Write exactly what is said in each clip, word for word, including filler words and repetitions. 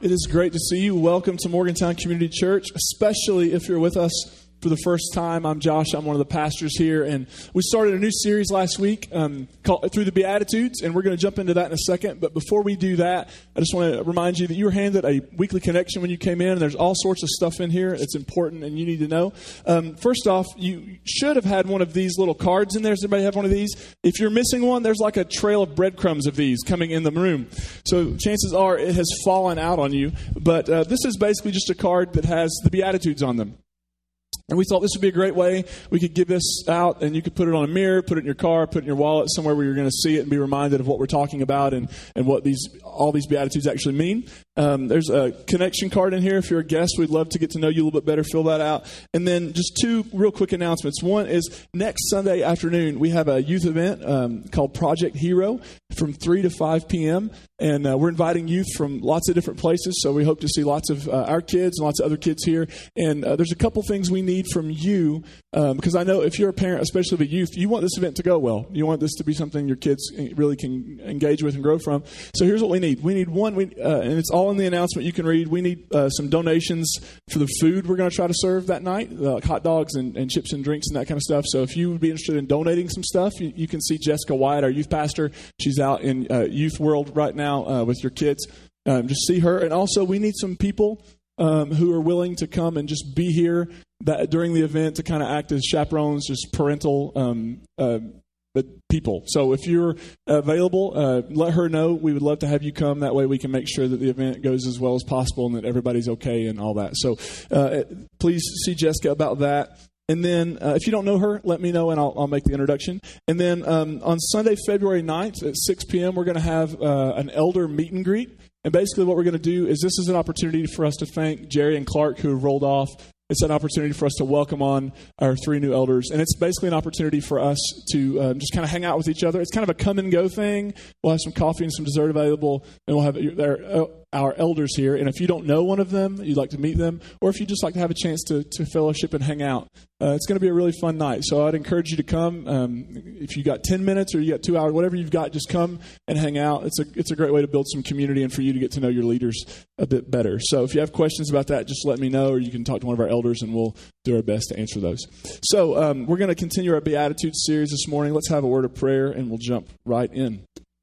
It is great to see you. Welcome to Morgantown Community Church, especially if you're with us for the first time. I'm Josh. I'm one of the pastors here, and we started a new series last week um, called Through the Beatitudes, and we're going to jump into that in a second. But before we do that, I just want to remind you that you were handed a weekly connection when you came in, and there's all sorts of stuff in here that's important and you need to know. Um, first off, you should have had one of these little cards in there. Does anybody have one of these? If you're missing one, there's like a trail of breadcrumbs of these coming in the room. So chances are it has fallen out on you. But uh, this is basically just a card that has the Beatitudes on them. And we thought this would be a great way we could give this out, and you could put it on a mirror, put it in your car, put it in your wallet, somewhere where you're going to see it and be reminded of what we're talking about and, and what these all these Beatitudes actually mean. Um, there's a connection card in here. If you're a guest, we'd love to get to know you a little bit better. Fill that out. And then just two real quick announcements. One is next Sunday afternoon, we have a youth event um, called Project Hero from three to five p.m., and uh, we're inviting youth from lots of different places, so we hope to see lots of uh, our kids and lots of other kids here. And uh, there's a couple things we need from you, um, because I know if you're a parent, especially the youth, you want this event to go well. You want this to be something your kids really can engage with and grow from. So here's what we need. We need one, we, uh, and it's all in the announcement you can read. We need uh, some donations for the food we're going to try to serve that night, uh, like hot dogs and, and chips and drinks and that kind of stuff. So if you would be interested in donating some stuff, you, you can see Jessica Wyatt, our youth pastor. She's out in uh, Youth World right now uh, with your kids. Um, just see her. And also we need some people um, who are willing to come and just be here that during the event to kind of act as chaperones, just parental um, uh, people. So if you're available, uh, let her know. We would love to have you come. That way we can make sure that the event goes as well as possible and that everybody's okay and all that. So uh, please see Jessica about that. And then uh, if you don't know her, let me know and I'll, I'll make the introduction. And then um, on Sunday, February ninth at six p.m., we're going to have uh, an elder meet and greet. And basically what we're going to do is this is an opportunity for us to thank Jerry and Clark who have rolled off. It's an opportunity for us to welcome on our three new elders. And it's basically an opportunity for us to um, just kind of hang out with each other. It's kind of a come and go thing. We'll have some coffee and some dessert available, and we'll have our, our elders here. And if you don't know one of them, you'd like to meet them, or if you'd just like to have a chance to, to fellowship and hang out, uh, it's going to be a really fun night. So I'd encourage you to come. Um, if you got ten minutes or you got two hours, whatever you've got, just come and hang out. It's a it's a great way to build some community and for you to get to know your leaders a bit better. So if you have questions about that, just let me know, or you can talk to one of our elders and we'll do our best to answer those. So um, we're going to continue our Beatitudes series this morning. Let's have a word of prayer and we'll jump right in.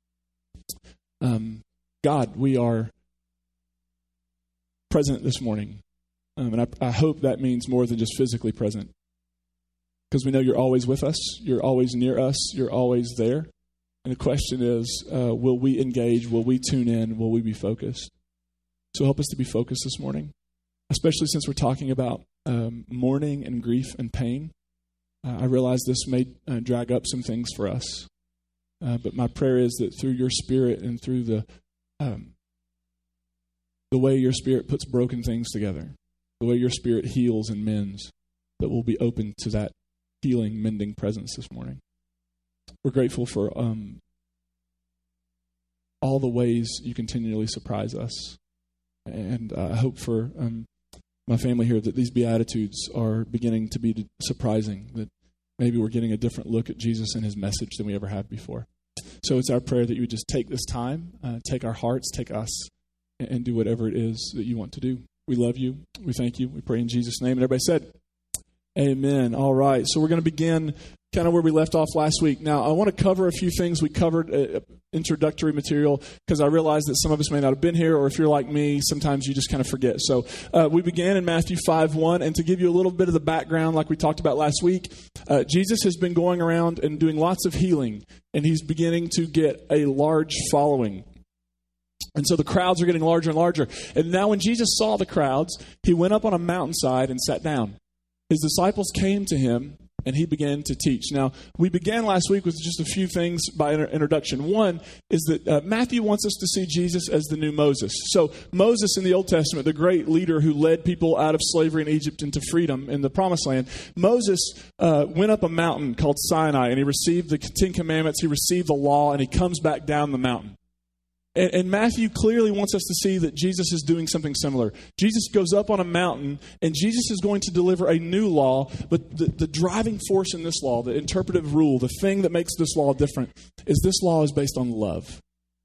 Um, God, we are present this morning. Um, and I, I hope that means more than just physically present. Because we know you're always with us. You're always near us. You're always there. And the question is, uh, will we engage? Will we tune in? Will we be focused? So help us to be focused this morning, especially since we're talking about um, mourning and grief and pain. Uh, I realize this may uh, drag up some things for us. Uh, but my prayer is that through your Spirit and through the um, the way your Spirit puts broken things together, the way your Spirit heals and mends, that we'll be open to that healing, mending presence this morning. We're grateful for um, all the ways you continually surprise us. And uh, I hope for um, my family here that these Beatitudes are beginning to be surprising, that maybe we're getting a different look at Jesus and his message than we ever have before. So it's our prayer that you would just take this time, uh, take our hearts, take us, and, and do whatever it is that you want to do. We love you. We thank you. We pray in Jesus' name. And everybody said, amen. All right. So we're going to begin kind of where we left off last week. Now, I want to cover a few things. We covered uh, introductory material because I realize that some of us may not have been here, or if you're like me, sometimes you just kind of forget. So uh, we began in Matthew five one, and to give you a little bit of the background like we talked about last week, uh, Jesus has been going around and doing lots of healing, and he's beginning to get a large following. And so the crowds are getting larger and larger. And now when Jesus saw the crowds, he went up on a mountainside and sat down. His disciples came to him, and he began to teach. Now, we began last week with just a few things by introduction. One is that uh, Matthew wants us to see Jesus as the new Moses. So Moses in the Old Testament, the great leader who led people out of slavery in Egypt into freedom in the Promised Land, Moses uh, went up a mountain called Sinai, and he received the Ten Commandments, he received the law, and he comes back down the mountain. And, and Matthew clearly wants us to see that Jesus is doing something similar. Jesus goes up on a mountain, and Jesus is going to deliver a new law, but the, the driving force in this law, the interpretive rule, the thing that makes this law different, is this law is based on love.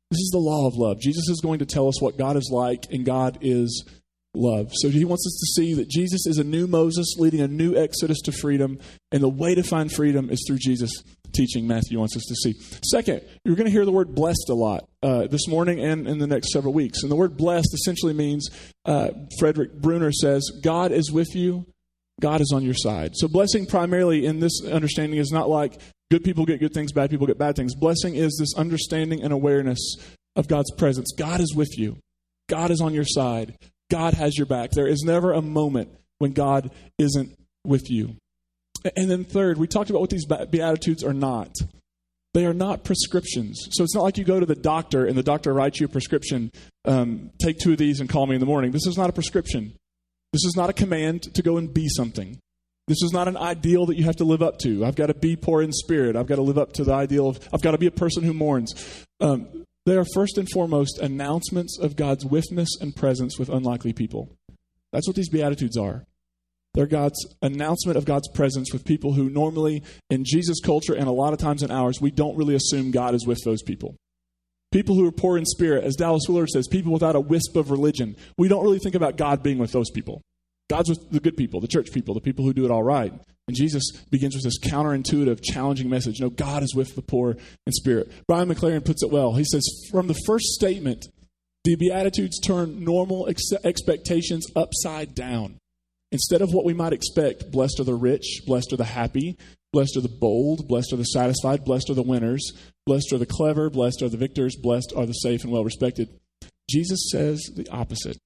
This is the law of love. Jesus is going to tell us what God is like, and God is love. So he wants us to see that Jesus is a new Moses leading a new exodus to freedom, and the way to find freedom is through Jesus' teaching. Matthew wants us to see. Second, you're going to hear the word blessed a lot uh, this morning and in the next several weeks. And the word blessed essentially means, uh, Frederick Bruner says, God is with you, God is on your side. So blessing primarily in this understanding is not like good people get good things, bad people get bad things. Blessing is this understanding and awareness of God's presence. God is with you. God is on your side. God has your back. There is never a moment when God isn't with you. And then third, we talked about what these Beatitudes are not. They are not prescriptions. So it's not like you go to the doctor and the doctor writes you a prescription. Um, take two of these and call me in the morning. This is not a prescription. This is not a command to go and be something. This is not an ideal that you have to live up to. I've got to be poor in spirit. I've got to live up to the ideal of, I've got to be a person who mourns. Um, they are first and foremost announcements of God's witness and presence with unlikely people. That's what these Beatitudes are. They're God's announcement of God's presence with people who normally, in Jesus' culture and a lot of times in ours, we don't really assume God is with those people. People who are poor in spirit, as Dallas Willard says, people without a wisp of religion. We don't really think about God being with those people. God's with the good people, the church people, the people who do it all right. And Jesus begins with this counterintuitive, challenging message. No, God is with the poor in spirit. Brian McLaren puts it well. He says, from the first statement, the Beatitudes turn normal ex- expectations upside down. Instead of what we might expect, blessed are the rich, blessed are the happy, blessed are the bold, blessed are the satisfied, blessed are the winners, blessed are the clever, blessed are the victors, blessed are the safe and well-respected. Jesus says the opposite.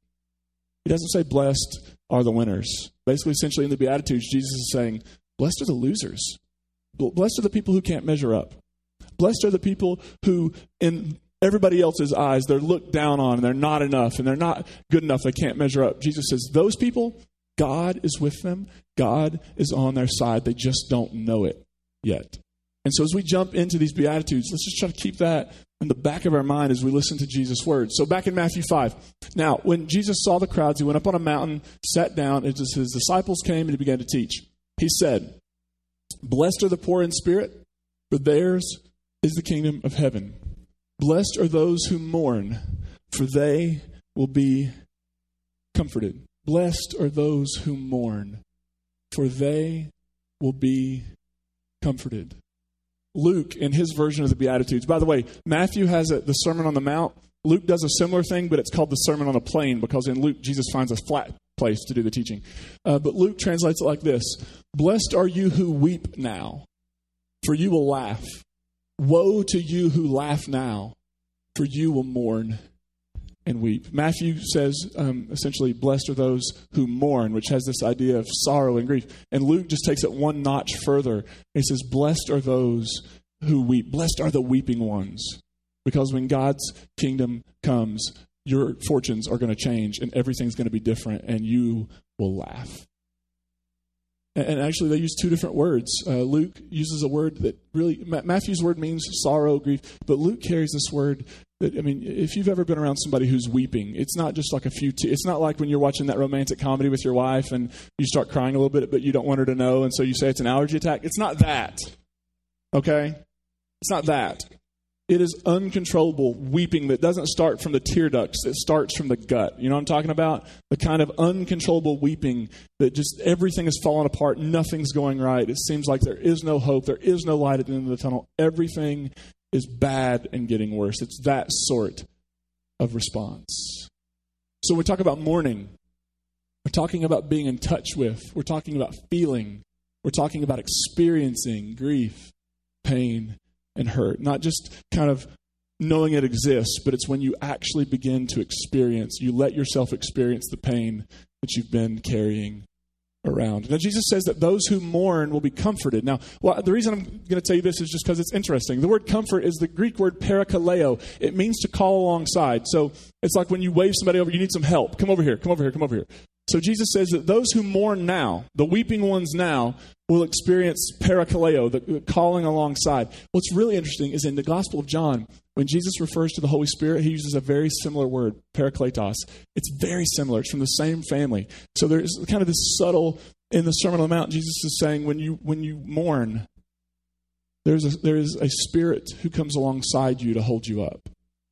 He doesn't say blessed are the winners. Basically, essentially in the Beatitudes, Jesus is saying, blessed are the losers. Blessed are the people who can't measure up. Blessed are the people who, in everybody else's eyes, they're looked down on and they're not enough and they're not good enough. They can't measure up. Jesus says, those people, God is with them. God is on their side. They just don't know it yet. And so as we jump into these Beatitudes, let's just try to keep that in the back of our mind as we listen to Jesus' words. So back in Matthew five. Now, when Jesus saw the crowds, he went up on a mountain, sat down, and his disciples came and he began to teach. He said, blessed are the poor in spirit, for theirs is the kingdom of heaven. Blessed are those who mourn, for they will be comforted. Blessed are those who mourn, for they will be comforted. Luke, in his version of the Beatitudes, by the way, Matthew has a, the Sermon on the Mount. Luke does a similar thing, but it's called the Sermon on a Plain because in Luke, Jesus finds a flat place to do the teaching. Uh, but Luke translates it like this. Blessed are you who weep now, for you will laugh. Woe to you who laugh now, for you will mourn and weep. Matthew says, um, essentially, blessed are those who mourn, which has this idea of sorrow and grief. And Luke just takes it one notch further. He says, blessed are those who weep. Blessed are the weeping ones. Because when God's kingdom comes, your fortunes are going to change and everything's going to be different and you will laugh. And actually, they use two different words. Uh, Luke uses a word that really, Matthew's word means sorrow, grief, but Luke carries this word that, I mean, if you've ever been around somebody who's weeping, it's not just like a few, te- it's not like when you're watching that romantic comedy with your wife and you start crying a little bit, but you don't want her to know, and so you say it's an allergy attack. It's not that, okay? It's not that. It is uncontrollable weeping that doesn't start from the tear ducts. It starts from the gut. You know what I'm talking about? The kind of uncontrollable weeping that just everything is falling apart. Nothing's going right. It seems like there is no hope. There is no light at the end of the tunnel. Everything is bad and getting worse. It's that sort of response. So when we talk about mourning, we're talking about being in touch with. We're talking about feeling. We're talking about experiencing grief, pain, and hurt. Not just kind of knowing it exists, but it's when you actually begin to experience, you let yourself experience the pain that you've been carrying around. Now, Jesus says that those who mourn will be comforted. Now, well, the reason I'm going to tell you this is just because it's interesting. The word comfort is the Greek word parakaleo. It means to call alongside. So it's like when you wave somebody over, you need some help. Come over here, come over here, come over here. So Jesus says that those who mourn now, the weeping ones now, will experience parakaleo, the, the calling alongside. What's really interesting is in the Gospel of John, when Jesus refers to the Holy Spirit, he uses a very similar word, parakletos. It's very similar. It's from the same family. So there's kind of this subtle, in the Sermon on the Mount, Jesus is saying when you when you mourn, there's a, there is a spirit who comes alongside you to hold you up.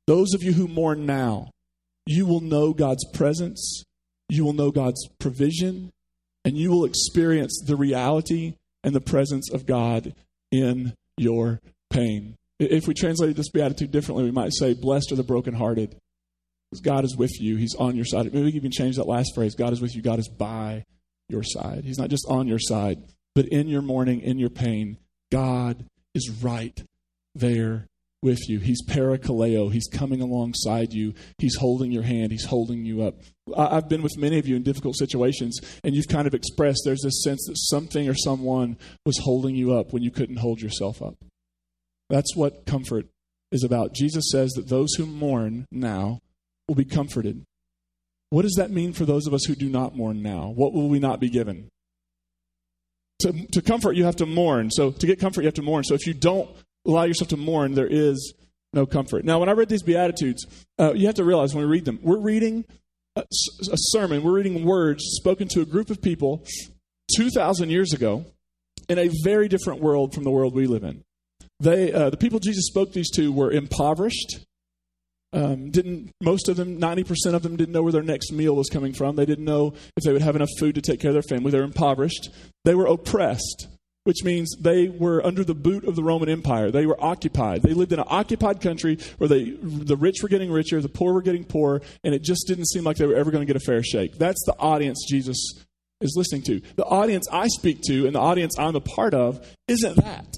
Those of you who mourn now, you will know God's presence, you will know God's provision, and you will experience the reality and the presence of God in your pain. If we translated this beatitude differently, we might say, blessed are the brokenhearted. Because God is with you. He's on your side. Maybe we can even change that last phrase. God is with you. God is by your side. He's not just on your side, but in your mourning, in your pain, God is right there with you. He's parakaleo. He's coming alongside you. He's holding your hand. He's holding you up. I've been with many of you in difficult situations, and you've kind of expressed there's this sense that something or someone was holding you up when you couldn't hold yourself up. That's what comfort is about. Jesus says that those who mourn now will be comforted. What does that mean for those of us who do not mourn now? What will we not be given? To, to comfort, you have to mourn. So to get comfort, you have to mourn. So if you don't allow yourself to mourn, there is no comfort. Now, when I read these Beatitudes, uh, you have to realize when we read them, we're reading a, a sermon, we're reading words spoken to a group of people two thousand years ago in a very different world from the world we live in. They, uh, the people Jesus spoke these to were impoverished. Um, didn't most of them, ninety percent of them didn't know where their next meal was coming from. They didn't know if they would have enough food to take care of their family. They were impoverished. They were oppressed, which means they were under the boot of the Roman Empire. They were occupied. They lived in an occupied country where they, the rich were getting richer, the poor were getting poorer, and it just didn't seem like they were ever going to get a fair shake. That's the audience Jesus is listening to. The audience I speak to and the audience I'm a part of isn't that.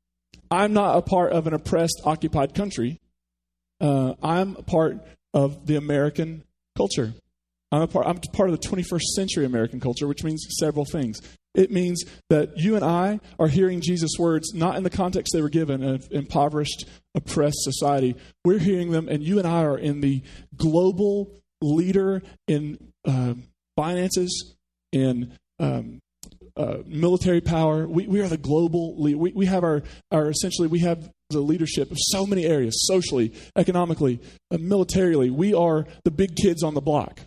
I'm not a part of an oppressed, occupied country. Uh, I'm a part of the American culture. I'm a part, I'm part of the twenty-first century American culture, which means several things. It means that you and I are hearing Jesus' words not in the context they were given, an impoverished, oppressed society. We're hearing them, and you and I are in the global leader in uh, finances, in um, uh, military power. We, we are the global leader. We, we have our, our, essentially, we have the leadership of so many areas, socially, economically, uh, militarily. We are the big kids on the block.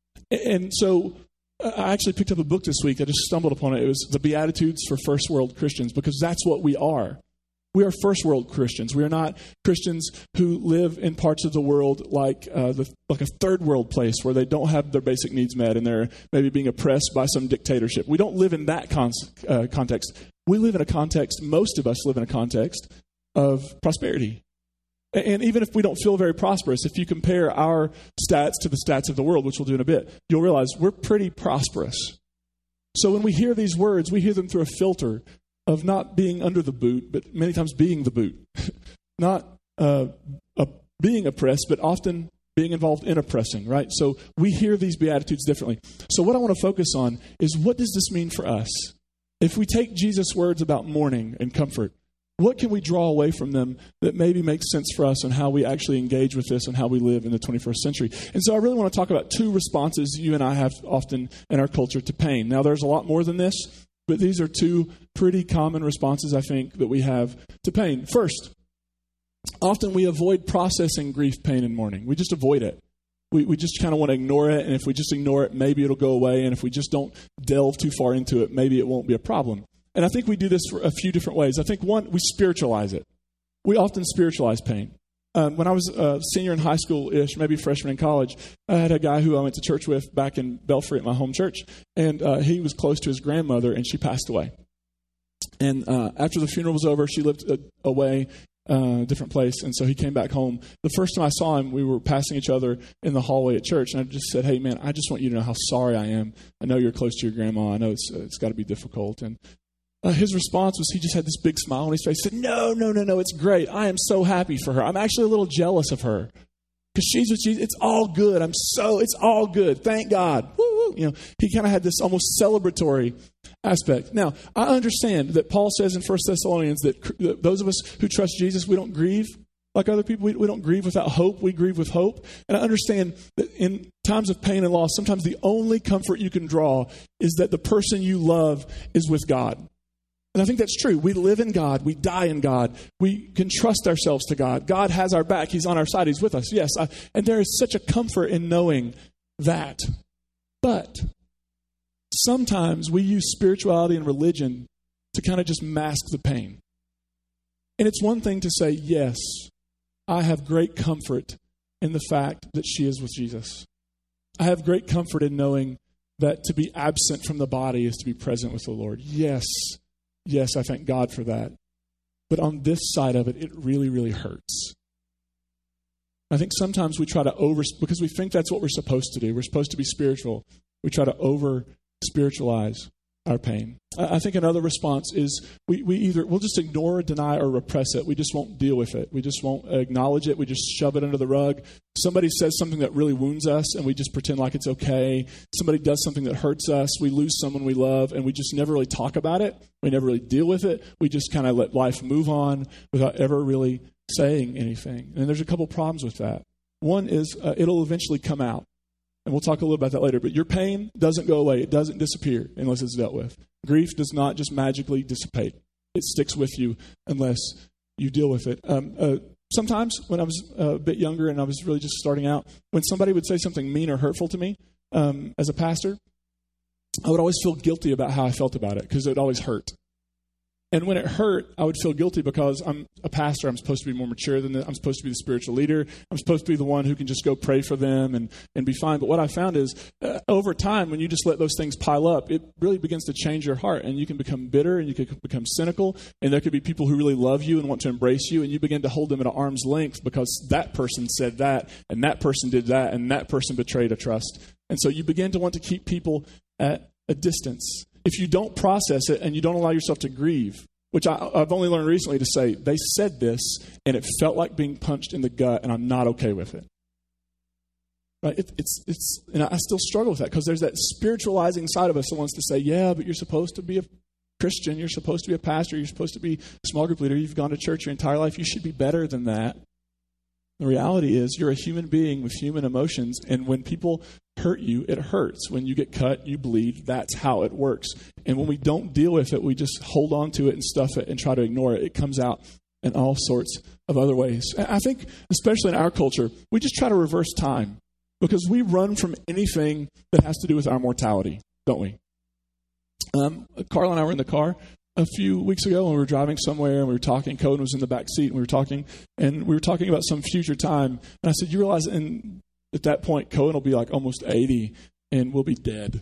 And so I actually picked up a book this week. I just stumbled upon it. It was The Beatitudes for First World Christians, because that's what we are. We are first world Christians. We are not Christians who live in parts of the world like uh, the, like a third world place where they don't have their basic needs met and they're maybe being oppressed by some dictatorship. We don't live in that con- uh, context. We live in a context, most of us live in a context of prosperity. And even if we don't feel very prosperous, if you compare our stats to the stats of the world, which we'll do in a bit, you'll realize we're pretty prosperous. So when we hear these words, we hear them through a filter of not being under the boot, but many times being the boot. Not uh, uh, being oppressed, but often being involved in oppressing, right? So we hear these Beatitudes differently. So what I want to focus on is, what does this mean for us? If we take Jesus' words about mourning and comfort, what can we draw away from them that maybe makes sense for us on how we actually engage with this and how we live in the twenty-first century? And so I really want to talk about two responses you and I have often in our culture to pain. Now, there's a lot more than this, but these are two pretty common responses, I think, that we have to pain. First, often we avoid processing grief, pain, and mourning. We just avoid it. We, we just kind of want to ignore it, and if we just ignore it, maybe it'll go away, and if we just don't delve too far into it, maybe it won't be a problem. And I think we do this for a few different ways. I think, one, we spiritualize it. We often spiritualize pain. Um, when I was a senior in high school-ish, maybe freshman in college, I had a guy who I went to church with back in Belfry at my home church, and uh, he was close to his grandmother, and she passed away. And uh, after the funeral was over, she lived uh, away, uh, a different place, and so he came back home. The first time I saw him, we were passing each other in the hallway at church, and I just said, "Hey, man, I just want you to know how sorry I am. I know you're close to your grandma. I know it's uh, it's got to be difficult." And Uh, his response was, he just had this big smile on his face. He said, no, no, no, no, it's great. I am so happy for her. I'm actually a little jealous of her because she's what she's, it's all good. I'm so, it's all good. Thank God. Woo, woo. You know, he kind of had this almost celebratory aspect. Now, I understand that Paul says in First Thessalonians that, that those of us who trust Jesus, we don't grieve like other people. We, we don't grieve without hope. We grieve with hope. And I understand that in times of pain and loss, sometimes the only comfort you can draw is that the person you love is with God. And I think that's true. We live in God. We die in God. We can trust ourselves to God. God has our back. He's on our side. He's with us. Yes. I, and there is such a comfort in knowing that. But sometimes we use spirituality and religion to kind of just mask the pain. And it's one thing to say, yes, I have great comfort in the fact that she is with Jesus. I have great comfort in knowing that to be absent from the body is to be present with the Lord. Yes, yes, I thank God for that. But on this side of it, it really, really hurts. I think sometimes we try to over, because we think that's what we're supposed to do. We're supposed to be spiritual. We try to over-spiritualize our pain. I think another response is we, we either, we'll just ignore, deny, or repress it. We just won't deal with it. We just won't acknowledge it. We just shove it under the rug. Somebody says something that really wounds us, and we just pretend like it's okay. Somebody does something that hurts us. We lose someone we love, and we just never really talk about it. We never really deal with it. We just kind of let life move on without ever really saying anything. And there's a couple problems with that. One is uh, it'll eventually come out. And we'll talk a little about that later. But your pain doesn't go away. It doesn't disappear unless it's dealt with. Grief does not just magically dissipate. It sticks with you unless you deal with it. Um, uh, sometimes when I was a bit younger and I was really just starting out, when somebody would say something mean or hurtful to me um, as a pastor, I would always feel guilty about how I felt about it because it would always hurt. And when it hurt, I would feel guilty because I'm a pastor. I'm supposed to be more mature than that. I'm supposed to be the spiritual leader. I'm supposed to be the one who can just go pray for them and, and be fine. But what I found is uh, over time, when you just let those things pile up, it really begins to change your heart. And you can become bitter and you can become cynical. And there could be people who really love you and want to embrace you. And you begin to hold them at arm's length because that person said that and that person did that and that person betrayed a trust. And so you begin to want to keep people at a distance. If you don't process it and you don't allow yourself to grieve, which I, I've only learned recently to say, they said this and it felt like being punched in the gut and I'm not okay with it. Right? It, it's, it's, and I still struggle with that because there's that spiritualizing side of us that wants to say, yeah, but you're supposed to be a Christian. You're supposed to be a pastor. You're supposed to be a small group leader. You've gone to church your entire life. You should be better than that. The reality is you're a human being with human emotions, and when people hurt you, it hurts. When you get cut, you bleed. That's how it works. And when we don't deal with it, we just hold on to it and stuff it and try to ignore it. It comes out in all sorts of other ways. I think, especially in our culture, we just try to reverse time because we run from anything that has to do with our mortality, don't we? Um, Carl and I were in the car a few weeks ago when we were driving somewhere and we were talking. Cohen was in the back seat and we were talking, and we were talking about some future time. And I said, you realize, and at that point, Cohen will be like almost eighty and we'll be dead.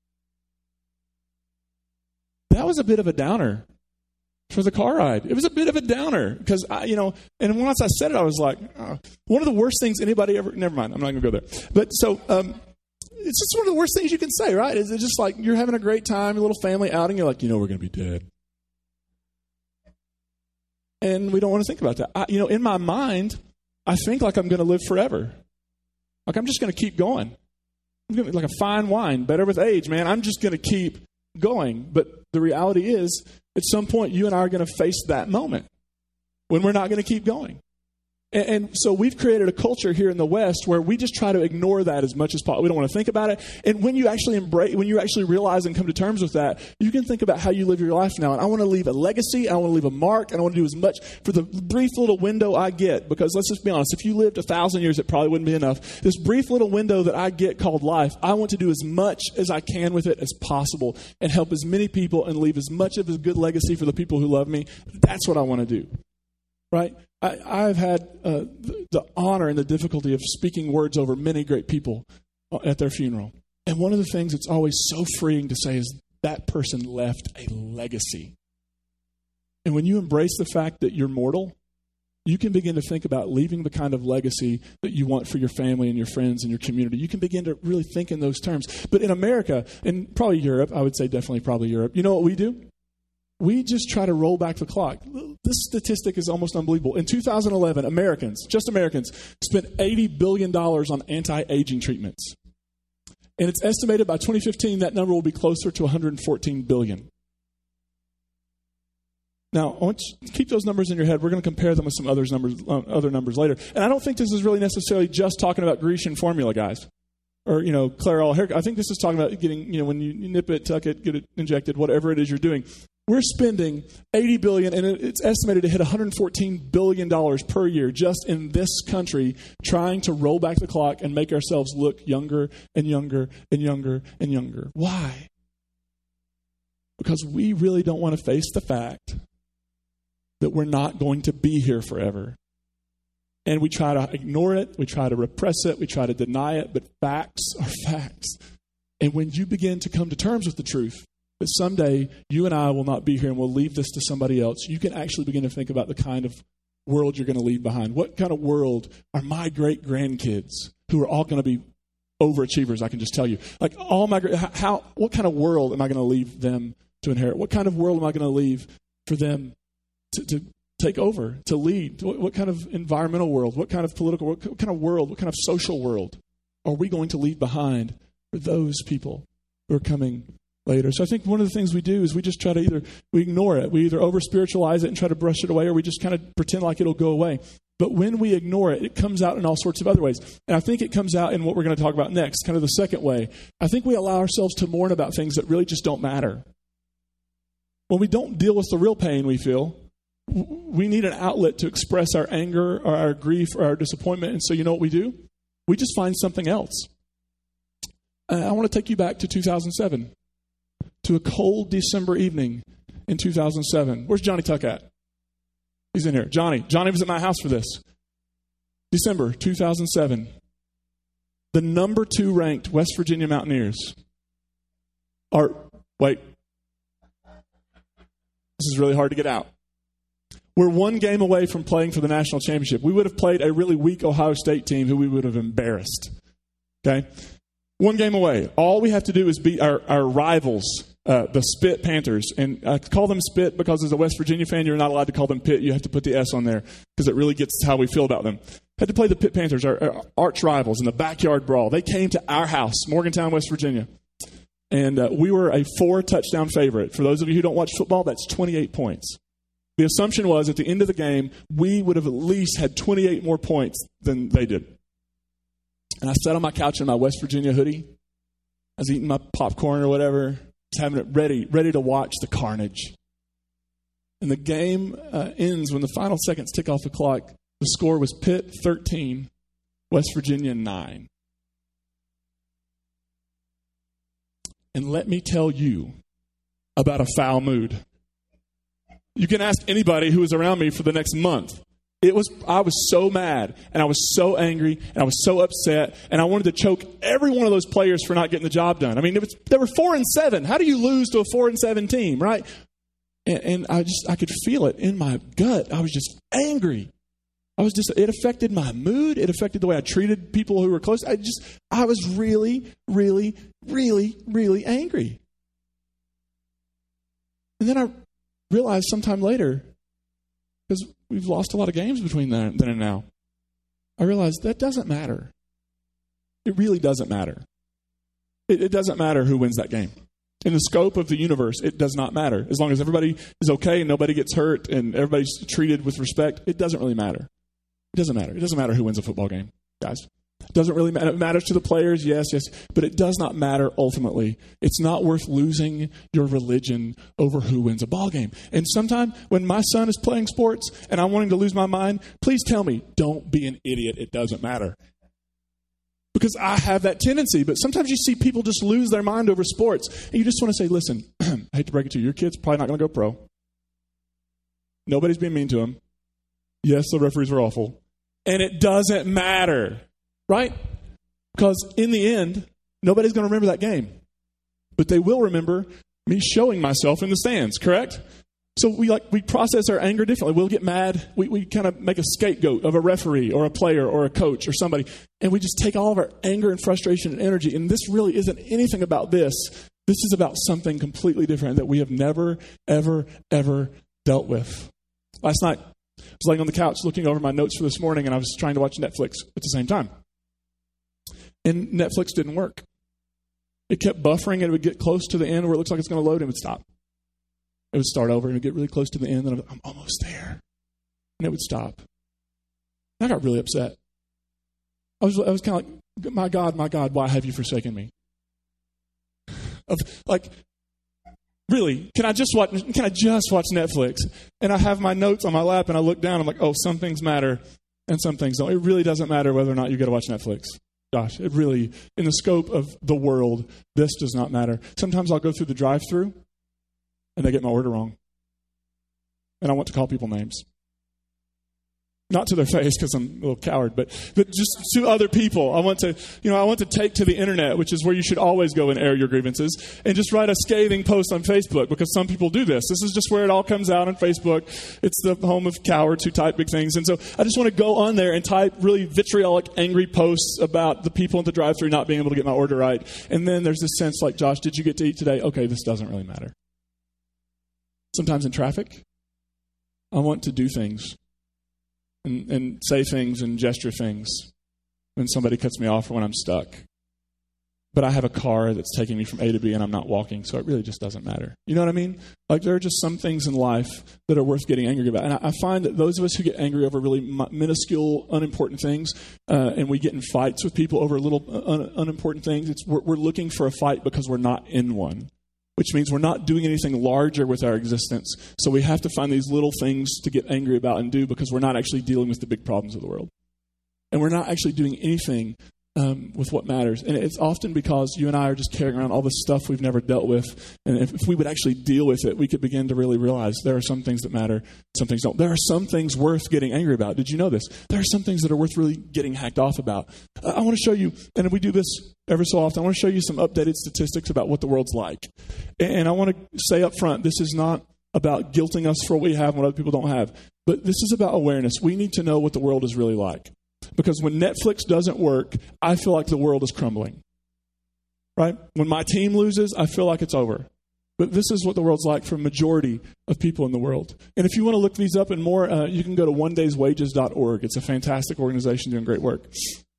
That was a bit of a downer for the car ride. It was a bit of a downer because, I, you know, and once I said it, I was like, oh, one of the worst things anybody ever, never mind, I'm not going to go there. But so, um, it's just one of the worst things you can say, right? Is it just like you're having a great time, your little family outing, you're like, you know, we're going to be dead. And we don't want to think about that. I, you know, in my mind, I think like I'm going to live forever. Like I'm just going to keep going. I'm going to be like a fine wine, better with age, man. I'm just going to keep going. But the reality is, at some point, you and I are going to face that moment when we're not going to keep going. And, and so we've created a culture here in the West where we just try to ignore that as much as possible. We don't want to think about it. And when you actually embrace, when you actually realize and come to terms with that, you can think about how you live your life now. And I want to leave a legacy. I want to leave a mark. And I want to do as much for the brief little window I get. Because let's just be honest, if you lived a thousand years, it probably wouldn't be enough. This brief little window that I get called life, I want to do as much as I can with it as possible and help as many people and leave as much of a good legacy for the people who love me. That's what I want to do. Right? I, I've had uh, the, the honor and the difficulty of speaking words over many great people at their funeral. And one of the things that's always so freeing to say is that person left a legacy. And when you embrace the fact that you're mortal, you can begin to think about leaving the kind of legacy that you want for your family and your friends and your community. You can begin to really think in those terms. But in America, and probably Europe, I would say definitely probably Europe, you know what we do? We just try to roll back the clock. This statistic is almost unbelievable. In two thousand eleven, Americans, just Americans, spent eighty billion dollars on anti-aging treatments. And it's estimated by twenty fifteen that number will be closer to one hundred fourteen billion dollars. Now, I want you to keep those numbers in your head. We're going to compare them with some others numbers, uh, other numbers later. And I don't think this is really necessarily just talking about Grecian formula, guys. Or, you know, Clairol haircut. I think this is talking about getting, you know, when you nip it, tuck it, get it injected, whatever it is you're doing. We're spending eighty billion dollars, and it's estimated to hit one hundred fourteen billion dollars per year just in this country trying to roll back the clock and make ourselves look younger and younger and younger and younger. Why? Because we really don't want to face the fact that we're not going to be here forever. And we try to ignore it. We try to repress it. We try to deny it. But facts are facts. And when you begin to come to terms with the truth, that someday you and I will not be here and we'll leave this to somebody else, you can actually begin to think about the kind of world you're going to leave behind. What kind of world are my great-grandkids, who are all going to be overachievers, I can just tell you. Like, all my, how, what kind of world am I going to leave them to inherit? What kind of world am I going to leave for them to, to take over, to lead? What, what kind of environmental world? What kind of political world? What kind of world? What kind of social world are we going to leave behind for those people who are coming later? So I think one of the things we do is we just try to either, we ignore it. We either over-spiritualize it and try to brush it away, or we just kind of pretend like it'll go away. But when we ignore it, it comes out in all sorts of other ways. And I think it comes out in what we're going to talk about next, kind of the second way. I think we allow ourselves to mourn about things that really just don't matter. When we don't deal with the real pain we feel, we need an outlet to express our anger or our grief or our disappointment. And so you know what we do? We just find something else. I want to take you back to two thousand seven, to a cold December evening in two thousand seven. Where's Johnny Tuck at? He's in here. Johnny. Johnny was at my house for this. December two thousand seven. The number two ranked West Virginia Mountaineers are, wait. This is really hard to get out. We're one game away from playing for the national championship. We would have played a really weak Ohio State team who we would have embarrassed. Okay? One game away. All we have to do is beat our, our rivals, uh, the Spit Panthers. And I call them Spit because as a West Virginia fan, you're not allowed to call them Pitt. You have to put the S on there because it really gets how we feel about them. Had to play the Pitt Panthers, our, our arch rivals, in the backyard brawl. They came to our house, Morgantown, West Virginia. And uh, we were a four-touchdown favorite. For those of you who don't watch football, that's twenty-eight points. The assumption was at the end of the game, we would have at least had twenty-eight more points than they did. And I sat on my couch in my West Virginia hoodie. I was eating my popcorn or whatever, just having it ready, ready to watch the carnage. And the game uh, ends when the final seconds tick off the clock. The score was Pitt thirteen, West Virginia nine. And let me tell you about a foul mood. You can ask anybody who was around me for the next month. It was, I was so mad, and I was so angry, and I was so upset, and I wanted to choke every one of those players for not getting the job done. I mean, it was, they were four and seven. How do you lose to a four and seven team, right? And, and I just, I could feel it in my gut. I was just angry. I was just, it affected my mood. It affected the way I treated people who were close. I just, I was really, really, really, really angry. And then I realized sometime later, because we've lost a lot of games between then and now, I realized that doesn't matter. It really doesn't matter. It, it doesn't matter who wins that game. In the scope of the universe, it does not matter. As long as everybody is okay and nobody gets hurt and everybody's treated with respect, it doesn't really matter. It doesn't matter. It doesn't matter who wins a football game, guys. It doesn't really matter. It matters to the players, yes, yes, but it does not matter ultimately. It's not worth losing your religion over who wins a ball game. And sometime when my son is playing sports and I'm wanting to lose my mind, please tell me, don't be an idiot. It doesn't matter. Because I have that tendency. But sometimes you see people just lose their mind over sports. And you just want to say, listen, I hate to break it to you. Your kid's probably not going to go pro. Nobody's being mean to him. Yes, the referees were awful. And it doesn't matter. Right? Because in the end, nobody's going to remember that game. But they will remember me showing myself in the stands, correct? So we like we process our anger differently. We'll get mad. We, we kind of make a scapegoat of a referee or a player or a coach or somebody. And we just take all of our anger and frustration and energy. And this really isn't anything about this. This is about something completely different that we have never, ever, ever dealt with. Last night, I was laying on the couch looking over my notes for this morning, and I was trying to watch Netflix at the same time. And Netflix didn't work. It kept buffering, and it would get close to the end where it looks like it's going to load, and it would stop. It would start over, and it would get really close to the end, and I'm almost there. And it would stop. And I got really upset. I was, I was kind of like, my God, my God, why have you forsaken me? Of like, really, can I just watch? Can I just watch Netflix? And I have my notes on my lap, and I look down. I'm like, oh, some things matter, and some things don't. It really doesn't matter whether or not you get to watch Netflix. Gosh, it really, in the scope of the world, this does not matter. Sometimes I'll go through the drive-thru, and they get my order wrong, and I want to call people names. Not to their face because I'm a little coward, but but just to other people. I want to, you know, I want to take to the internet, which is where you should always go and air your grievances, and just write a scathing post on Facebook, because some people do this. This is just where it all comes out on Facebook. It's the home of cowards who type big things. And so I just want to go on there and type really vitriolic, angry posts about the people at the drive-thru not being able to get my order right. And then there's this sense like, Josh, did you get to eat today? Okay, this doesn't really matter. Sometimes in traffic, I want to do things. And, and say things and gesture things when somebody cuts me off or when I'm stuck. But I have a car that's taking me from A to B and I'm not walking, so it really just doesn't matter. You know what I mean? Like, there are just some things in life that are worth getting angry about. And I, I find that those of us who get angry over really minuscule, unimportant things, uh, and we get in fights with people over little un, unimportant things, it's, we're, we're looking for a fight because we're not in one. Which means we're not doing anything larger with our existence. So we have to find these little things to get angry about and do, because we're not actually dealing with the big problems of the world. And we're not actually doing anything um, with what matters. And it's often because you and I are just carrying around all this stuff we've never dealt with. And if, if we would actually deal with it, we could begin to really realize there are some things that matter, some things don't. There are some things worth getting angry about. Did you know this? There are some things that are worth really getting hacked off about. Uh, I want to show you, and we do this every so often, I want to show you some updated statistics about what the world's like. And I want to say up front, this is not about guilting us for what we have and what other people don't have. But this is about awareness. We need to know what the world is really like. Because when Netflix doesn't work, I feel like the world is crumbling. Right? When my team loses, I feel like it's over. But this is what the world's like for a majority of people in the world. And if you want to look these up and more, uh, you can go to one days wages dot org. It's a fantastic organization doing great work.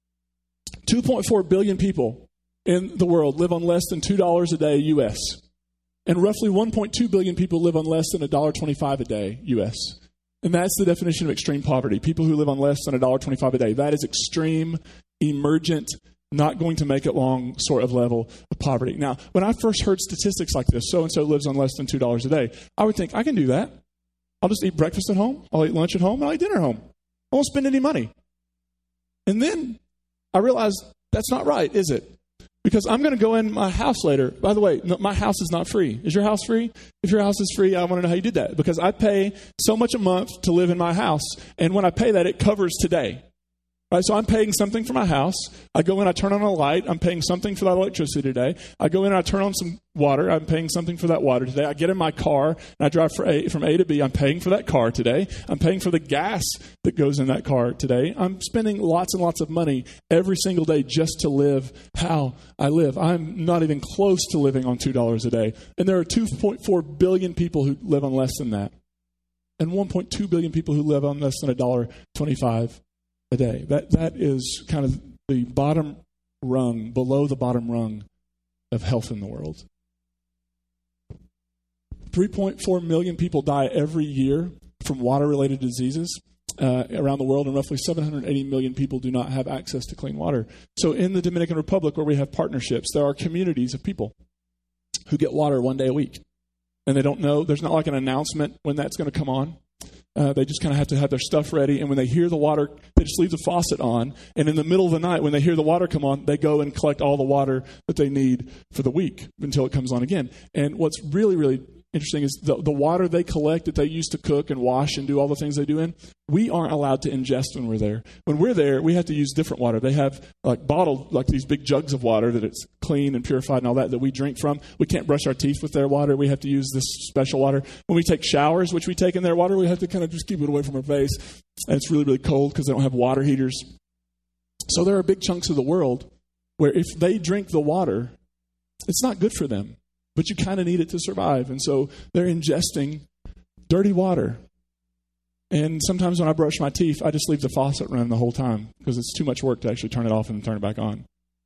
two point four billion people in the world live on less than two dollars a day U S. And roughly one point two billion people live on less than one dollar and twenty-five cents a day U S. And that's the definition of extreme poverty. People who live on less than one dollar and twenty-five cents a day. That is extreme, emergent, not going to make it long sort of level of poverty. Now, when I first heard statistics like this, so-and-so lives on less than two dollars a day, I would think, I can do that. I'll just eat breakfast at home. I'll eat lunch at home. I'll eat dinner at home. I won't spend any money. And then I realized that's not right, is it? Because I'm going to go in my house later. By the way, no, my house is not free. Is your house free? If your house is free, I want to know how you did that. Because I pay so much a month to live in my house. And when I pay that, it covers today. Right? So I'm paying something for my house. I go in, I turn on a light. I'm paying something for that electricity today. I go in and I turn on some water. I'm paying something for that water today. I get in my car and I drive for a, from A to B. I'm paying for that car today. I'm paying for the gas that goes in that car today. I'm spending lots and lots of money every single day just to live how I live. I'm not even close to living on two dollars a day. And there are two point four billion people who live on less than that. And one point two billion people who live on less than one dollar and twenty-five cents a day. That that is kind of the bottom rung, below the bottom rung of health in the world. three point four million people die every year from water-related diseases uh, around the world, and roughly seven hundred eighty million people do not have access to clean water. So in the Dominican Republic, where we have partnerships, there are communities of people who get water one day a week. And they don't know, there's not like an announcement when that's going to come on. Uh, they just kind of have to have their stuff ready. And when they hear the water, they just leave the faucet on. And in the middle of the night, when they hear the water come on, they go and collect all the water that they need for the week until it comes on again. And what's really, really interesting is the, the water they collect that they use to cook and wash and do all the things they do in, we aren't allowed to ingest when we're there. When we're there, we have to use different water. They have like bottled, like these big jugs of water that it's clean and purified and all that that we drink from. We can't brush our teeth with their water. We have to use this special water. When we take showers, which we take in their water, we have to kind of just keep it away from our face. And it's really, really cold because they don't have water heaters. So there are big chunks of the world where if they drink the water, it's not good for them. But you kind of need it to survive. And so they're ingesting dirty water. And sometimes when I brush my teeth, I just leave the faucet running the whole time because it's too much work to actually turn it off and turn it back on.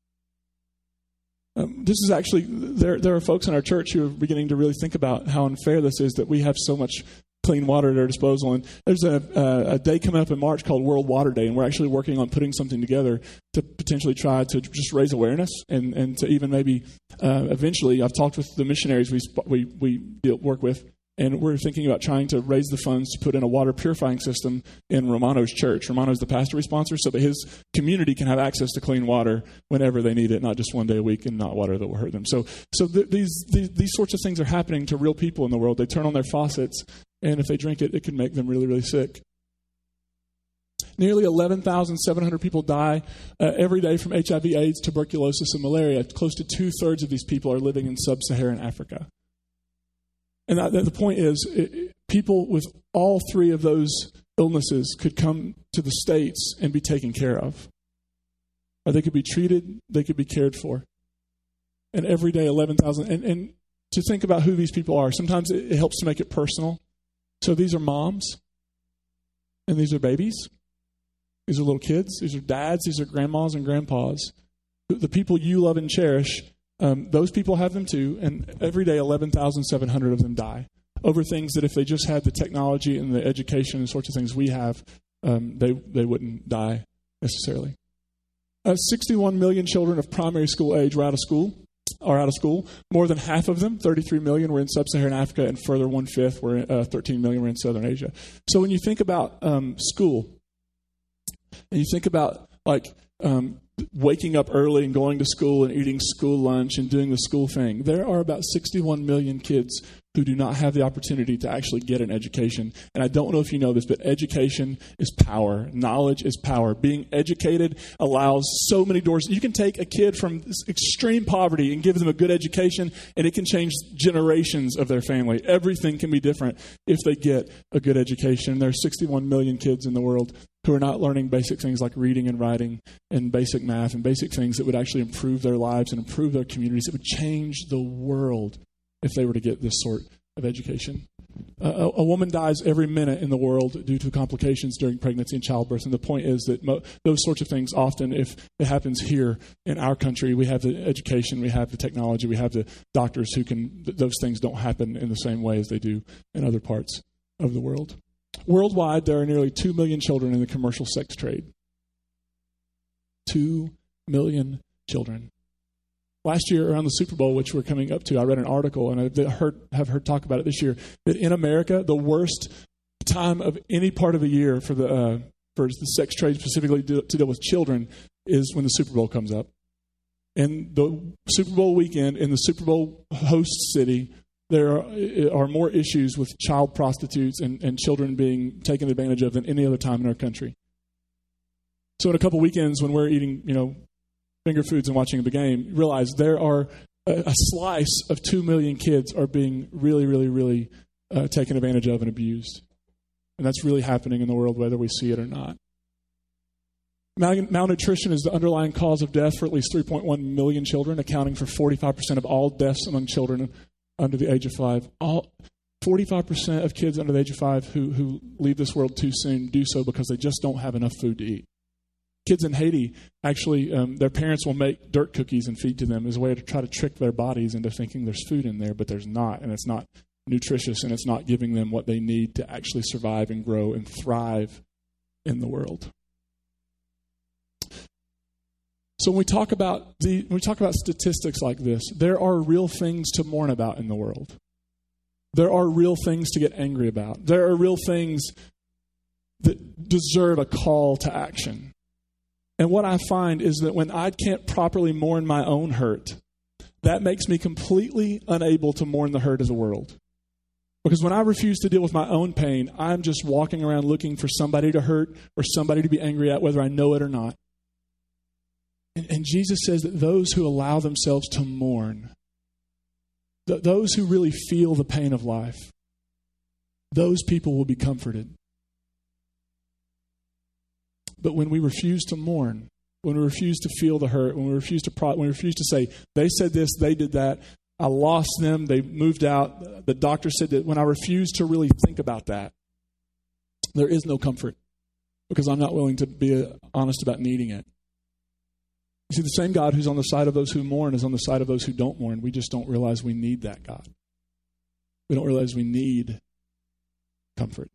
Um, this is actually, there, there are folks in our church who are beginning to really think about how unfair this is that we have so much clean water at our disposal. And there's a, a, a day coming up in March called World Water Day, and we're actually working on putting something together to potentially try to just raise awareness and, and to even maybe uh, eventually, I've talked with the missionaries we we, we deal, work with, and we're thinking about trying to raise the funds to put in a water purifying system in Romano's church. Romano's the pastor we sponsor, so that his community can have access to clean water whenever they need it, not just one day a week and not water that will hurt them. So so th- these, these these sorts of things are happening to real people in the world. They turn on their faucets, and if they drink it, it can make them really, really sick. Nearly eleven thousand seven hundred people die uh, every day from H I V, AIDS, tuberculosis, and malaria. Close to two-thirds of these people are living in sub-Saharan Africa. And that, the point is, it, people with all three of those illnesses could come to the States and be taken care of. Or they could be treated, they could be cared for. And every day, eleven thousand. And, and to think about who these people are, sometimes it, it helps to make it personal. So these are moms, and these are babies. These are little kids. These are dads. These are grandmas and grandpas. The, the people you love and cherish, um, those people have them too. And every day, eleven thousand seven hundred of them die over things that if they just had the technology and the education and sorts of things we have, um, they, they wouldn't die necessarily. Uh, sixty-one million children of primary school age were out of school, are out of school. More than half of them, thirty-three million, were in sub-Saharan Africa, and further one-fifth were in, uh, thirteen million were in Southern Asia. So when you think about um, school, and you think about like um, waking up early and going to school and eating school lunch and doing the school thing, there are about sixty-one million kids who do not have the opportunity to actually get an education. And I don't know if you know this, but education is power. Knowledge is power. Being educated allows so many doors. You can take a kid from extreme poverty and give them a good education, and it can change generations of their family. Everything can be different if they get a good education. There are sixty-one million kids in the world who are not learning basic things like reading and writing and basic math and basic things that would actually improve their lives and improve their communities. It would change the world if they were to get this sort of education. Uh, a, a woman dies every minute in the world due to complications during pregnancy and childbirth. And the point is that mo- those sorts of things often, if it happens here in our country, we have the education, we have the technology, we have the doctors who can, th- those things don't happen in the same way as they do in other parts of the world. Worldwide, there are nearly two million children in the commercial sex trade. Two million children. Last year, around the Super Bowl, which we're coming up to, I read an article, and I've heard, have heard talk about it this year, that in America, the worst time of any part of the year for the uh, for the sex trade, specifically to, to deal with children, is when the Super Bowl comes up. And the Super Bowl weekend, in the Super Bowl host city, there are, are more issues with child prostitutes and, and children being taken advantage of than any other time in our country. So in a couple weekends when we're eating, you know, finger foods and watching the game, realize there are a, a slice of two million kids are being really, really, really uh, taken advantage of and abused. And that's really happening in the world, whether we see it or not. Mal- malnutrition is the underlying cause of death for at least three point one million children, accounting for forty-five percent of all deaths among children under the age of five. All forty-five percent of kids under the age of five who, who leave this world too soon do so because they just don't have enough food to eat. Kids in Haiti, actually, um, their parents will make dirt cookies and feed to them as a way to try to trick their bodies into thinking there's food in there, but there's not, and it's not nutritious, and it's not giving them what they need to actually survive and grow and thrive in the world. So when we talk about the when we talk about statistics like this, there are real things to mourn about in the world. There are real things to get angry about. There are real things that deserve a call to action. And what I find is that when I can't properly mourn my own hurt, that makes me completely unable to mourn the hurt of the world. Because when I refuse to deal with my own pain, I'm just walking around looking for somebody to hurt or somebody to be angry at, whether I know it or not. And, and Jesus says that those who allow themselves to mourn, th- those who really feel the pain of life, those people will be comforted. But when we refuse to mourn, when we refuse to feel the hurt, when we refuse to pro- when we refuse to say, they said this, they did that, I lost them, they moved out, the doctor said that, when I refuse to really think about that, there is no comfort because I'm not willing to be honest about needing it. You see, the same God who's on the side of those who mourn is on the side of those who don't mourn. We just don't realize we need that God. We don't realize we need comfort.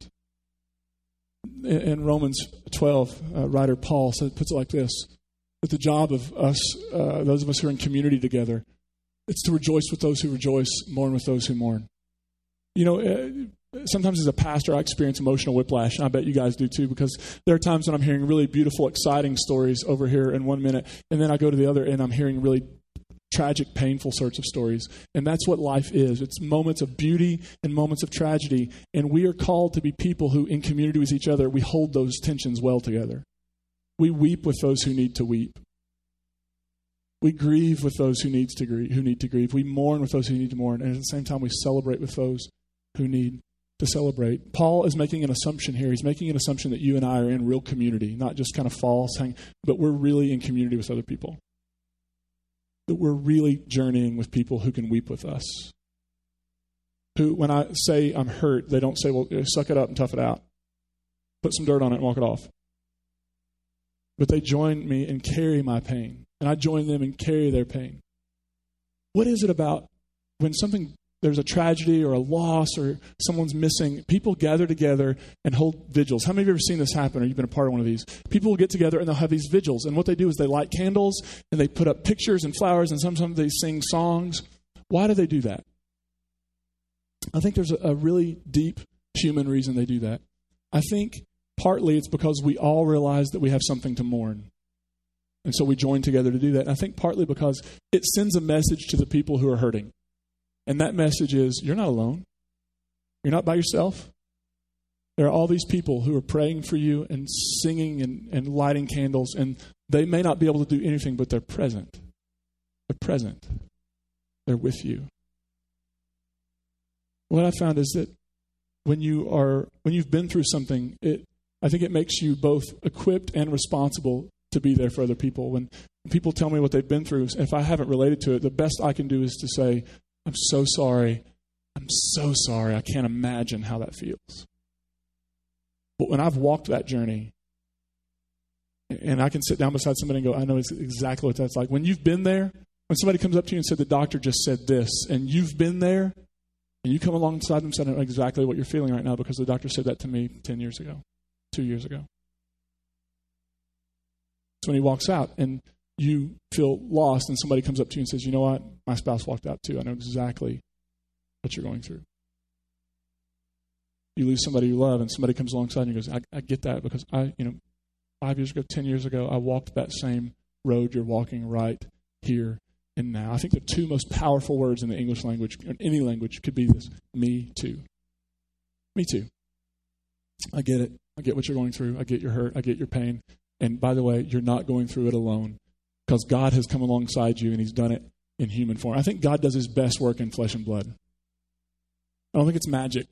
In Romans twelve, uh, writer Paul said, puts it like this, that the job of us, uh, those of us who are in community together, it's to rejoice with those who rejoice, mourn with those who mourn. You know, uh, sometimes as a pastor, I experience emotional whiplash, and I bet you guys do too, because there are times when I'm hearing really beautiful, exciting stories over here in one minute, and then I go to the other and I'm hearing really tragic, painful sorts of stories. And that's what life is. It's moments of beauty and moments of tragedy. And we are called to be people who, in community with each other, we hold those tensions well together. We weep with those who need to weep. We grieve with those who needs to grieve, who need to grieve. We mourn with those who need to mourn. And at the same time, we celebrate with those who need to celebrate. Paul is making an assumption here. He's making an assumption that you and I are in real community, not just kind of false, but we're really in community with other people. That we're really journeying with people who can weep with us. Who, when I say I'm hurt, they don't say, well, suck it up and tough it out. Put some dirt on it and walk it off. But they join me and carry my pain. And I join them and carry their pain. What is it about when something, there's a tragedy or a loss or someone's missing, people gather together and hold vigils. How many of you have ever seen this happen or you've been a part of one of these? People will get together and they'll have these vigils. And what they do is they light candles and they put up pictures and flowers and sometimes they sing songs. Why do they do that? I think there's a, a really deep human reason they do that. I think partly it's because we all realize that we have something to mourn. And so we join together to do that. And I think partly because it sends a message to the people who are hurting. And that message is, you're not alone. You're not by yourself. There are all these people who are praying for you and singing and, and lighting candles. And they may not be able to do anything, but they're present. They're present. They're with you. What I found is that when you are, when you've been through something, it, I think it makes you both equipped and responsible to be there for other people. When people tell me what they've been through, if I haven't related to it, the best I can do is to say, I'm so sorry. I'm so sorry. I can't imagine how that feels. But when I've walked that journey, and I can sit down beside somebody and go, I know exactly what that's like. When you've been there, when somebody comes up to you and said, the doctor just said this, and you've been there, and you come alongside them and say, I know exactly what you're feeling right now because the doctor said that to me ten years ago, two years ago. So when he walks out and you feel lost and somebody comes up to you and says, you know what, my spouse walked out too. I know exactly what you're going through. You lose somebody you love and somebody comes alongside and you goes, I, I get that because I, you know, five years ago, ten years ago, I walked that same road you're walking right here and now. I think the two most powerful words in the English language, in any language, could be this, me too. Me too. I get it. I get what you're going through. I get your hurt. I get your pain. And by the way, you're not going through it alone because God has come alongside you and he's done it in human form. I think God does his best work in flesh and blood. I don't think it's magic.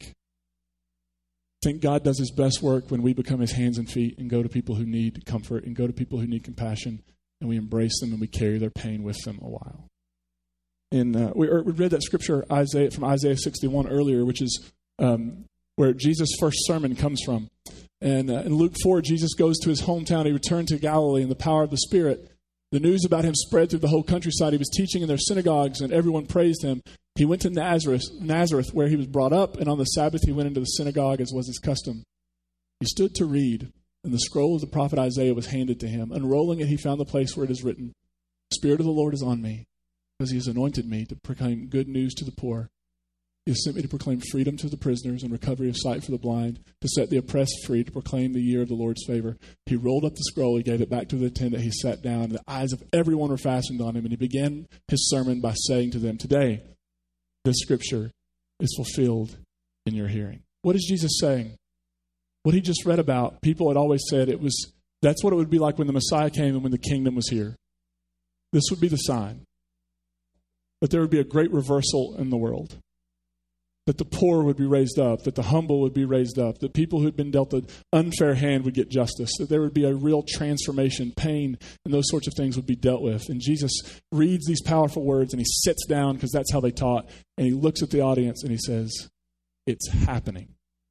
I think God does his best work when we become his hands and feet and go to people who need comfort and go to people who need compassion and we embrace them and we carry their pain with them a while. And uh, we, we read that scripture Isaiah from Isaiah sixty-one earlier, which is um, where Jesus' first sermon comes from. And uh, in Luke four, Jesus goes to his hometown. He returned to Galilee in the power of the Spirit. The news about him spread through the whole countryside. He was teaching in their synagogues, and everyone praised him. He went to Nazareth, Nazareth, where he was brought up, and on the Sabbath he went into the synagogue as was his custom. He stood to read, and the scroll of the prophet Isaiah was handed to him. Unrolling it, he found the place where it is written, "The Spirit of the Lord is on me, because he has anointed me to proclaim good news to the poor. He has sent me to proclaim freedom to the prisoners and recovery of sight for the blind, to set the oppressed free, to proclaim the year of the Lord's favor." He rolled up the scroll, he gave it back to the attendant, he sat down, and the eyes of everyone were fastened on him, and he began his sermon by saying to them, "Today, this scripture is fulfilled in your hearing." What is Jesus saying? What he just read about, people had always said it was, that's what it would be like when the Messiah came and when the kingdom was here. This would be the sign. That there would be a great reversal in the world. That the poor would be raised up, that the humble would be raised up, that people who had been dealt an unfair hand would get justice, that there would be a real transformation, pain, and those sorts of things would be dealt with. And Jesus reads these powerful words and he sits down because that's how they taught, and he looks at the audience and he says, it's happening.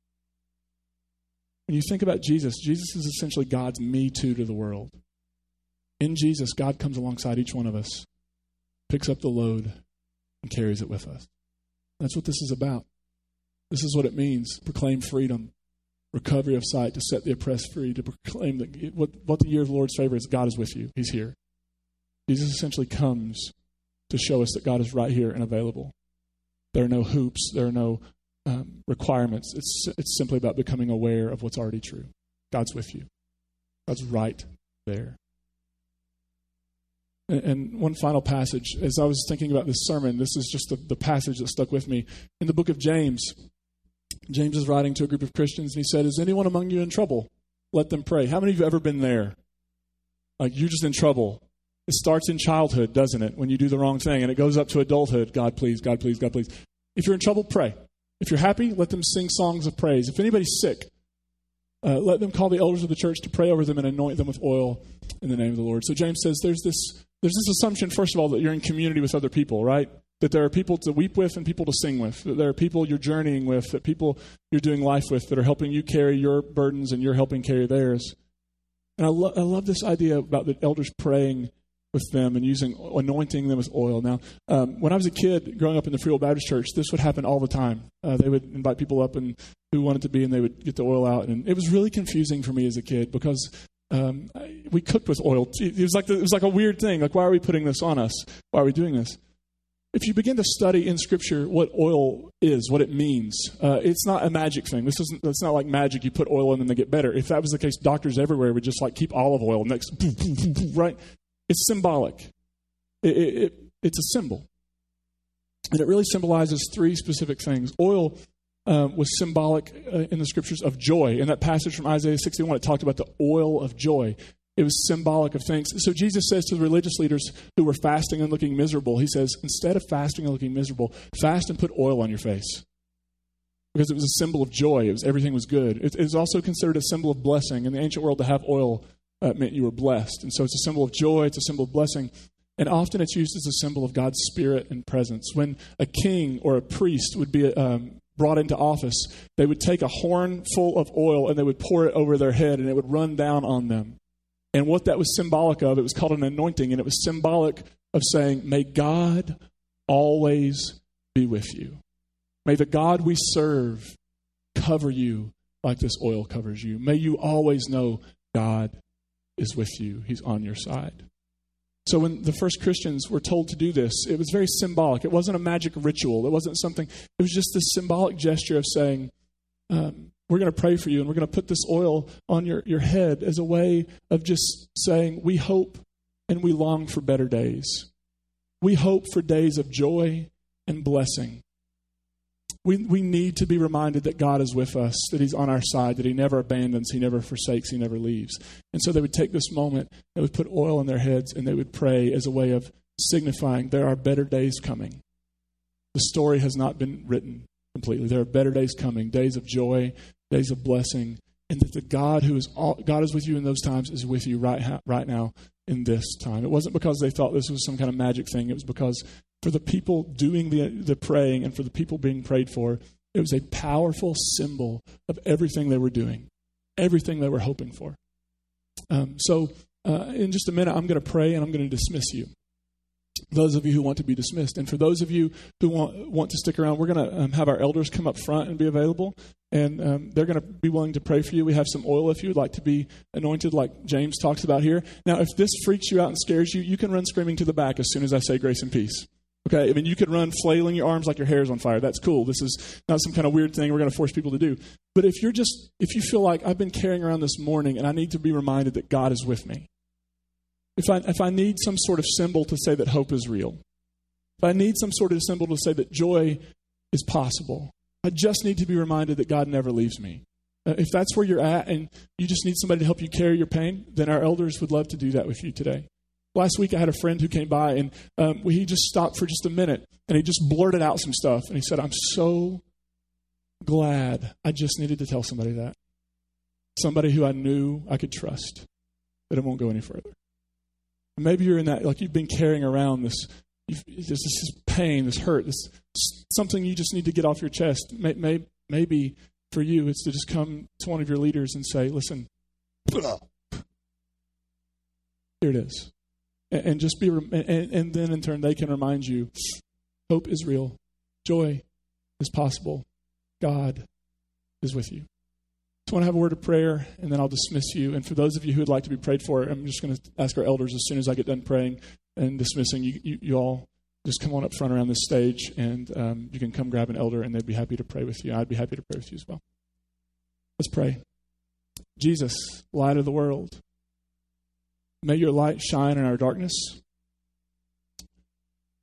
When you think about Jesus, Jesus is essentially God's me too to the world. In Jesus, God comes alongside each one of us, picks up the load, and carries it with us. That's what this is about. This is what it means. Proclaim freedom, recovery of sight, to set the oppressed free, to proclaim that what, what the year of the Lord's favor is. God is with you. He's here. Jesus essentially comes to show us that God is right here and available. There are no hoops. There are no um, requirements. It's, it's simply about becoming aware of what's already true. God's with you. God's right there. And, and one final passage, as I was thinking about this sermon, this is just the, the passage that stuck with me. In the book of James, James is writing to a group of Christians, and he said, is anyone among you in trouble? Let them pray. How many of you have ever been there? Like, you're just in trouble. It starts in childhood, doesn't it? When you do the wrong thing, and it goes up to adulthood. God, please, God, please, God, please. If you're in trouble, pray. If you're happy, let them sing songs of praise. If anybody's sick, uh, let them call the elders of the church to pray over them and anoint them with oil in the name of the Lord. So James says there's this there's this assumption, first of all, that you're in community with other people, right? That there are people to weep with and people to sing with. That there are people you're journeying with, that people you're doing life with that are helping you carry your burdens and you're helping carry theirs. And I, lo- I love this idea about the elders praying with them and using anointing them with oil. Now, um, when I was a kid growing up in the Free Will Baptist Church, this would happen all the time. Uh, they would invite people up and who wanted to be, and they would get the oil out. And it was really confusing for me as a kid because um, I, we cooked with oil. It was like the, it was like a weird thing. Like, why are we putting this on us? Why are we doing this? If you begin to study in Scripture what oil is, what it means, uh, it's not a magic thing. This isn't. It's not like magic. You put oil in and they get better. If that was the case, doctors everywhere would just like keep olive oil next, right? It's symbolic. It, it, it, it's a symbol. And it really symbolizes three specific things. Oil um, was symbolic uh, in the Scriptures of joy. In that passage from Isaiah sixty-one, it talked about the oil of joy. It was symbolic of things. So Jesus says to the religious leaders who were fasting and looking miserable, he says, instead of fasting and looking miserable, fast and put oil on your face. Because it was a symbol of joy. It was everything was good. It, it was also considered a symbol of blessing. In the ancient world, to have oil Uh, meant you were blessed. And so it's a symbol of joy, it's a symbol of blessing. And often it's used as a symbol of God's spirit and presence. When a king or a priest would be um, brought into office, they would take a horn full of oil and they would pour it over their head and it would run down on them. And what that was symbolic of, it was called an anointing, and it was symbolic of saying, may God always be with you. May the God we serve cover you like this oil covers you. May you always know God is with you. He's on your side. So when the first Christians were told to do this, it was very symbolic. It wasn't a magic ritual. It wasn't something, it was just this symbolic gesture of saying, um, we're going to pray for you and we're going to put this oil on your, your head as a way of just saying, we hope and we long for better days. We hope for days of joy and blessing. We we need to be reminded that God is with us, that He's on our side, that He never abandons, He never forsakes, He never leaves. And so they would take this moment, they would put oil on their heads, and they would pray as a way of signifying there are better days coming. The story has not been written completely. There are better days coming, days of joy, days of blessing, and that the God who is all, God is with you in those times is with you right ha- right now in this time. It wasn't because they thought this was some kind of magic thing. It was because for the people doing the, the praying and for the people being prayed for, it was a powerful symbol of everything they were doing, everything they were hoping for. Um, so uh, in just a minute, I'm going to pray and I'm going to dismiss you. Those of you who want to be dismissed. And for those of you who want, want to stick around, we're going to um, have our elders come up front and be available. And um, they're going to be willing to pray for you. We have some oil if you would like to be anointed like James talks about here. Now, if this freaks you out and scares you, you can run screaming to the back as soon as I say grace and peace. Okay, I mean, you could run flailing your arms like your hair is on fire. That's cool. This is not some kind of weird thing we're going to force people to do. But if you're just, if you feel like I've been carrying around this morning and I need to be reminded that God is with me, if I if I need some sort of symbol to say that hope is real, if I need some sort of symbol to say that joy is possible, I just need to be reminded that God never leaves me. Uh, if that's where you're at and you just need somebody to help you carry your pain, then our elders would love to do that with you today. Last week I had a friend who came by and um, he just stopped for just a minute and he just blurted out some stuff. And he said, I'm so glad I just needed to tell somebody that. Somebody who I knew I could trust, that it won't go any further. Maybe you're in that, like you've been carrying around this, you've, this, this pain, this hurt, this something you just need to get off your chest. May, may, maybe for you it's to just come to one of your leaders and say, listen, here it is. And just be, and, and then in turn, they can remind you, hope is real, joy is possible, God is with you. I just want to have a word of prayer, and then I'll dismiss you. And for those of you who would like to be prayed for, I'm just going to ask our elders as soon as I get done praying and dismissing, you, you, you all just come on up front around this stage, and um, you can come grab an elder, and they'd be happy to pray with you. I'd be happy to pray with you as well. Let's pray. Jesus, light of the world, may your light shine in our darkness.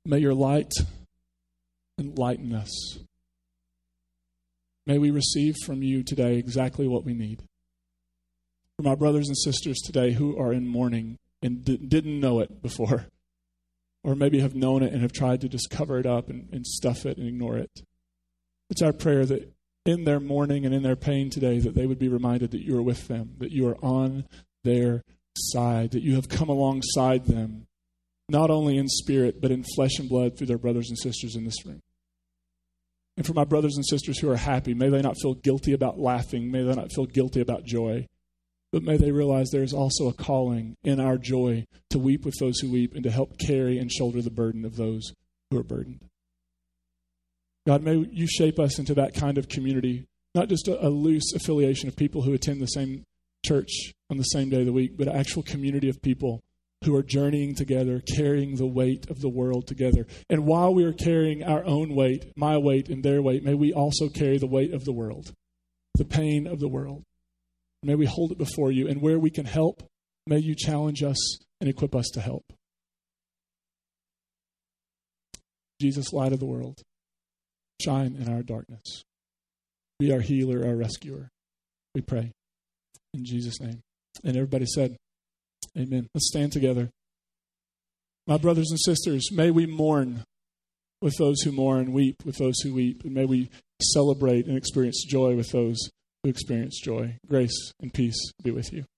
May your light enlighten us. May we receive from you today exactly what we need. For my brothers and sisters today who are in mourning and d- didn't know it before, or maybe have known it and have tried to just cover it up and, and stuff it and ignore it, it's our prayer that in their mourning and in their pain today, that they would be reminded that you are with them, that you are on their side, that you have come alongside them, not only in spirit, but in flesh and blood through their brothers and sisters in this room. And for my brothers and sisters who are happy, may they not feel guilty about laughing, may they not feel guilty about joy, but may they realize there is also a calling in our joy to weep with those who weep and to help carry and shoulder the burden of those who are burdened. God, may you shape us into that kind of community, not just a, a loose affiliation of people who attend the same church on the same day of the week, but an actual community of people who are journeying together, carrying the weight of the world together. And while we are carrying our own weight, my weight and their weight, may we also carry the weight of the world, the pain of the world. May we hold it before you, and where we can help, may you challenge us and equip us to help. Jesus, light of the world, shine in our darkness. Be our healer, our rescuer. We pray in Jesus' name. And everybody said, amen. Let's stand together. My brothers and sisters, may we mourn with those who mourn, weep with those who weep, and may we celebrate and experience joy with those who experience joy. Grace and peace be with you.